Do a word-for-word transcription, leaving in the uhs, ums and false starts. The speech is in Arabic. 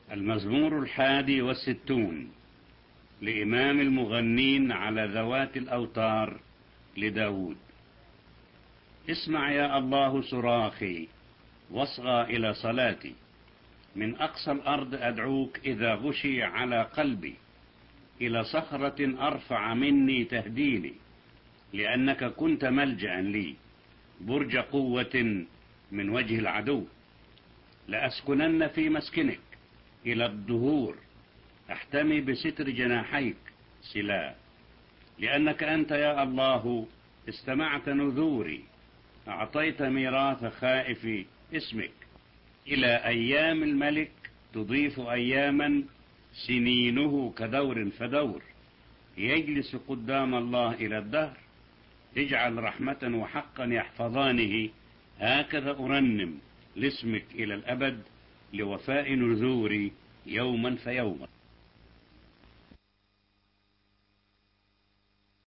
المزمور الحادي والستون لإمام المغنين على ذوات الأوتار لداود. اسمع يا الله صراخي واصغى إلى صلاتي، من أقصى الأرض أدعوك إذا غشي على قلبي، إلى صخرة أرفع مني تهديني، لأنك كنت ملجأ لي، برج قوة من وجه العدو. لأسكنن في مسكنك إلى الدهور، أحتمي بستر جناحيك سلا. لأنك أنت يا الله استمعت نذوري، أعطيت ميراث خائف اسمك. إلى أيام الملك تضيف أياما، سنينه كدور فدور، يجلس قدام الله إلى الدهر. اجعل رحمة وحقا يحفظانه، هكذا أرنم لاسمك إلى الأبد، لوفاء نذوري يوما فيوما.